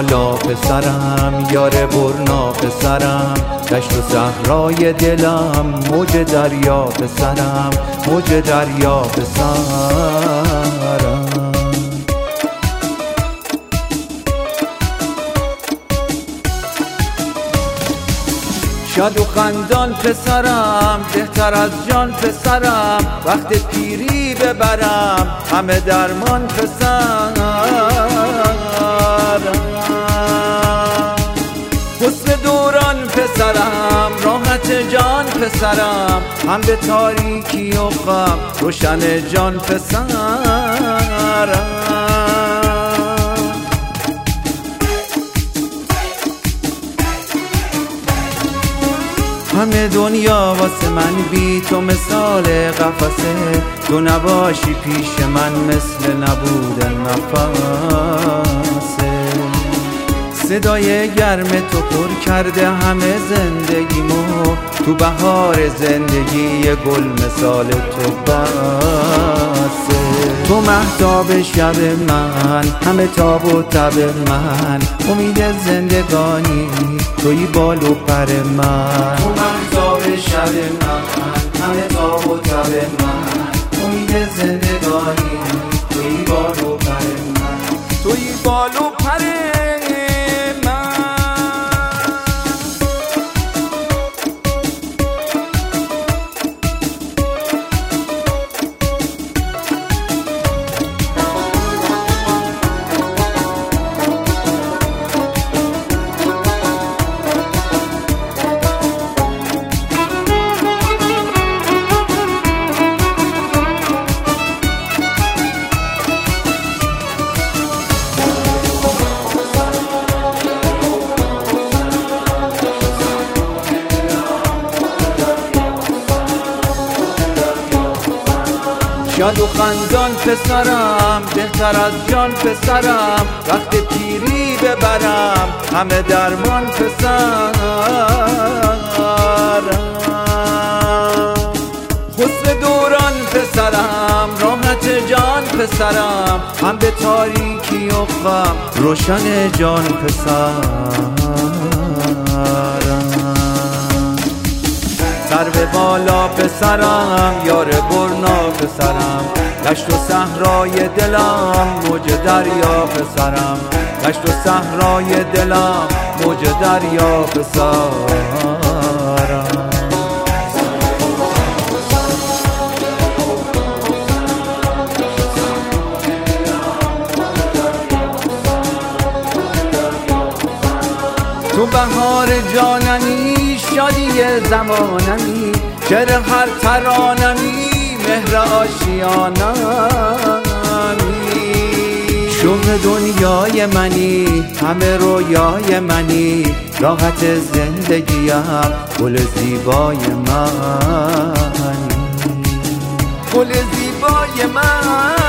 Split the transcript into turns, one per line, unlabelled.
بالا پسرم، یار برنا پسرم، دشت و صحرای دلم، موج دریا پسرم، موج دریا پسرم. شاد و خندان پسرم، بهتر از جان پسرم، وقت پیری ببرم همه درمان پسرم. حسن دوران پسرم، راحت جان پسرم، هم به تاریکی و غم روشن جان پسرم. همه دنیا واسه من بی تو مثال قفسه، تو نباشی پیش من مثل نبودن نفسه. صدای گرم تو پر کرده همه زندگیمو، تو بهار زندگی گل مثال تو بسه. تو مهتاب شب من، همه تاب و تب من، امید زندگانی توی بال و پر من. تو مهتاب شب من، همه تاب و تب من، امید زندگانی توی بال و پر من، توی بال و پر من. شاد و خندان پسرم، بهتر از جان پسرم، وقت پیری ببرم همه درمان پسرم. حسن دوران پسرم، راحت جان پسرم، هم به تاریکی و غم روشن جان پسرم. سر به بالا پسرم، یار برنا پسرم، دشت و صحرای دلم، موج دریا پسرم، دشت و صحرای دلم، موج دریا پسرم. تو بهار جانمی، شادی زمانمی، شعر هر ترانمی، مهر آشیانمی. شوق دنیای منی، همه رویای منی، راحت زندگیم، گل زیبای منی، گل زیبای من.